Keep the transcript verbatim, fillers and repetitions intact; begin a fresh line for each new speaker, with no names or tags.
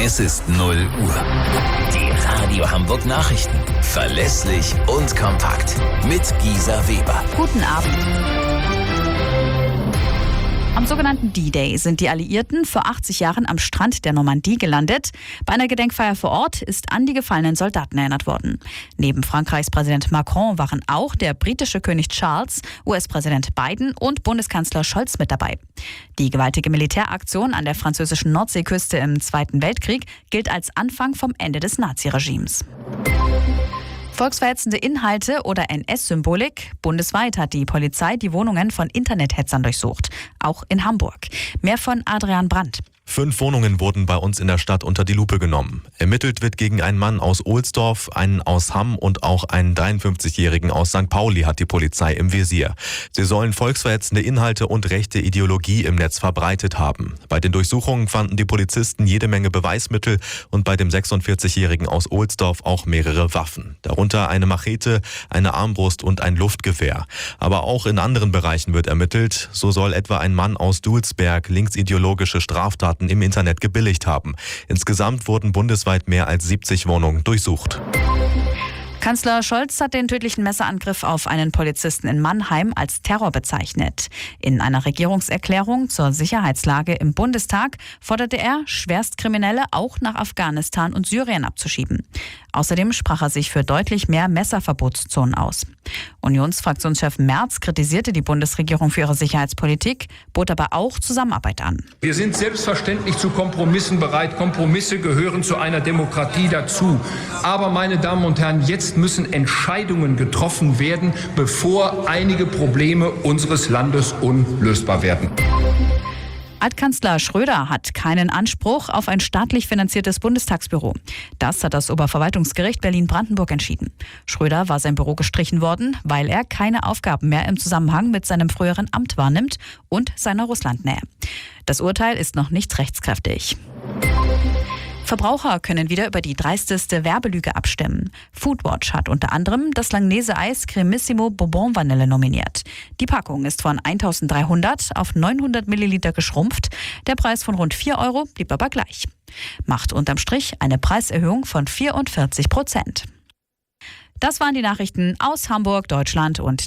Es ist null Uhr. Die Radio Hamburg Nachrichten. Verlässlich und kompakt. Mit Gisa Weber.
Guten Abend. Am sogenannten D-Day sind die Alliierten vor achtzig Jahren am Strand der Normandie gelandet. Bei einer Gedenkfeier vor Ort ist an die gefallenen Soldaten erinnert worden. Neben Frankreichs Präsident Macron waren auch der britische König Charles, U S-Präsident Biden und Bundeskanzler Scholz mit dabei. Die gewaltige Militäraktion an der französischen Nordseeküste im Zweiten Weltkrieg gilt als Anfang vom Ende des Naziregimes. Volksverhetzende Inhalte oder N S-Symbolik. Bundesweit hat die Polizei die Wohnungen von Internethetzern durchsucht. Auch in Hamburg. Mehr von Adrian Brandt.
Fünf Wohnungen wurden bei uns in der Stadt unter die Lupe genommen. Ermittelt wird gegen einen Mann aus Ohlsdorf, einen aus Hamm und auch einen dreiundfünfzigjährigen aus Sankt Pauli hat die Polizei im Visier. Sie sollen volksverhetzende Inhalte und rechte Ideologie im Netz verbreitet haben. Bei den Durchsuchungen fanden die Polizisten jede Menge Beweismittel und bei dem sechsundvierzigjährigen aus Ohlsdorf auch mehrere Waffen. Darunter eine Machete, eine Armbrust und ein Luftgewehr. Aber auch in anderen Bereichen wird ermittelt. So soll etwa ein Mann aus Dulsberg linksideologische Straftaten im Internet gebilligt haben. Insgesamt wurden bundesweit mehr als siebzig Wohnungen durchsucht.
Kanzler Scholz hat den tödlichen Messerangriff auf einen Polizisten in Mannheim als Terror bezeichnet. In einer Regierungserklärung zur Sicherheitslage im Bundestag forderte er, Schwerstkriminelle auch nach Afghanistan und Syrien abzuschieben. Außerdem sprach er sich für deutlich mehr Messerverbotszonen aus. Unionsfraktionschef Merz kritisierte die Bundesregierung für ihre Sicherheitspolitik, bot aber auch Zusammenarbeit an.
Wir sind selbstverständlich zu Kompromissen bereit. Kompromisse gehören zu einer Demokratie dazu. Aber, meine Damen und Herren, jetzt müssen Entscheidungen getroffen werden, bevor einige Probleme unseres Landes unlösbar werden.
Altkanzler Schröder hat keinen Anspruch auf ein staatlich finanziertes Bundestagsbüro. Das hat das Oberverwaltungsgericht Berlin-Brandenburg entschieden. Schröder war sein Büro gestrichen worden, weil er keine Aufgaben mehr im Zusammenhang mit seinem früheren Amt wahrnimmt und seiner Russlandnähe. Das Urteil ist noch nicht rechtskräftig. Verbraucher können wieder über die dreisteste Werbelüge abstimmen. Foodwatch hat unter anderem das Langnese-Eis Cremissimo Bourbon Vanille nominiert. Die Packung ist von eintausenddreihundert auf neunhundert Milliliter geschrumpft. Der Preis von rund vier Euro blieb aber gleich. Macht unterm Strich eine Preiserhöhung von vierundvierzig Prozent. Das waren die Nachrichten aus Hamburg, Deutschland und